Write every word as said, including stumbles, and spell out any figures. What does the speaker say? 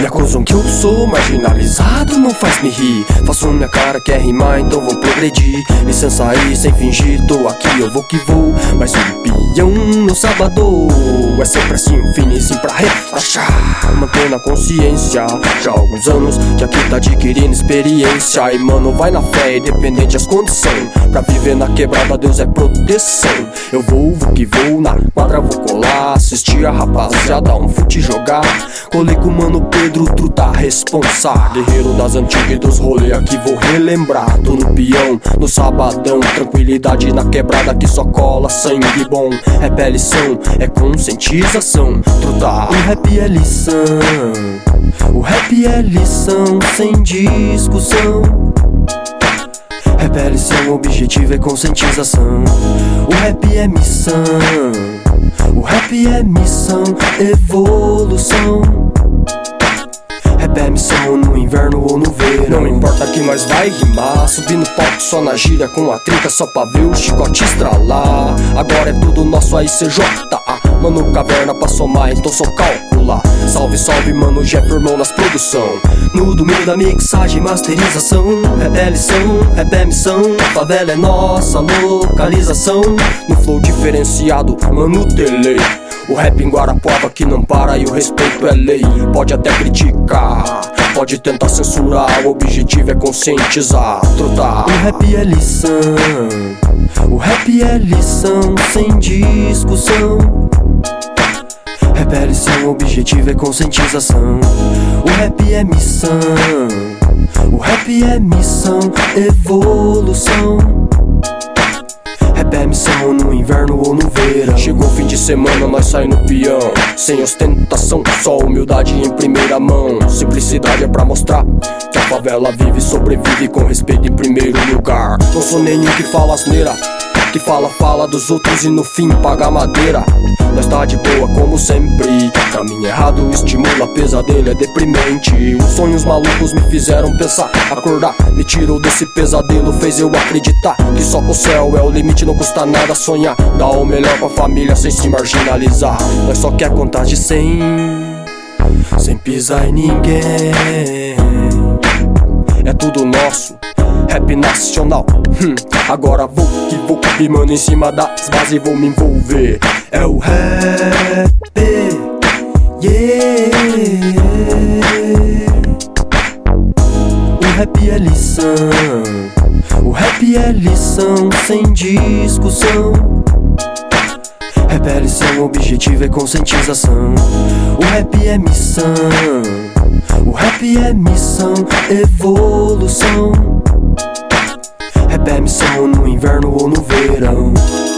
acusam que eu sou marginalizado, não faz me rir. Faço minha cara, quer rimar, então vou progredir. Licença aí, sem fingir, tô aqui, eu vou que vou. Mas um peão no sábado é sempre assim, um finíssimo pra relaxar, mantendo a consciência. Já há alguns anos que aqui tá adquirindo experiência. E mano, vai na fé, independente das condições. Pra viver na quebrada, Deus é proteção. Eu vou, vou que vou, na quadra vou colar. Assistir a rapaziada, um fute jogar. Colei com o mano Pedro, truta responsa. Guerreiro das antigas e dos rolê, aqui vou relembrar. Tô no peão, no sabadão. Tranquilidade na quebrada que só cola sangue bom. Rap é lição, é conscientização. Truta, o rap é lição. O rap é lição, sem discussão. Rap é lição, o objetivo é conscientização. O rap é missão. O rap é missão, evolução. Rap é missão no inverno ou no verão. Não importa quem mais vai rimar. Subir no palco só na gíria com a trinca, só pra ver o chicote estralar. Agora é tudo nosso aí C J A. Mano, caverna pra somar, então só calcular. Salve, salve, mano, Jeff, irmão nas produção. No domingo da mixagem e masterização. Rap é lição, rap é missão. Favela é nossa localização. No flow diferenciado, mano, delay. O rap em Guarapuava que não para e o respeito é lei. Pode até criticar, pode tentar censurar. O objetivo é conscientizar, trutar. O rap é lição. O rap é lição, sem discussão. Rap é lição, o objetivo é conscientização. O rap é missão. O rap é missão, evolução. Rap é missão no inverno ou no verão. Chegou o fim de semana, nós sai no peão. Sem ostentação, só humildade em primeira mão. Simplicidade é pra mostrar que a favela vive e sobrevive com respeito em primeiro lugar. Não sou nenhum que fala asneira, que fala, fala dos outros e no fim paga madeira. Nós tá de boa como sempre. Caminho errado estimula, pesadelo é deprimente. Os sonhos malucos me fizeram pensar, acordar, me tirou desse pesadelo, fez eu acreditar que só o céu é o limite, não custa nada sonhar. Dá o melhor pra família sem se marginalizar. Nós só quer contar de cem, sem pisar em ninguém. É tudo nosso, rap nacional. hum, Agora vou que vou, rimando em cima das bases, vou me envolver. É o rap, yeah. O rap é lição. O rap é lição, sem discussão. Rap é lição, o objetivo é conscientização. O rap é missão. O rap é missão, evolução. Rap é missão no inverno ou no verão.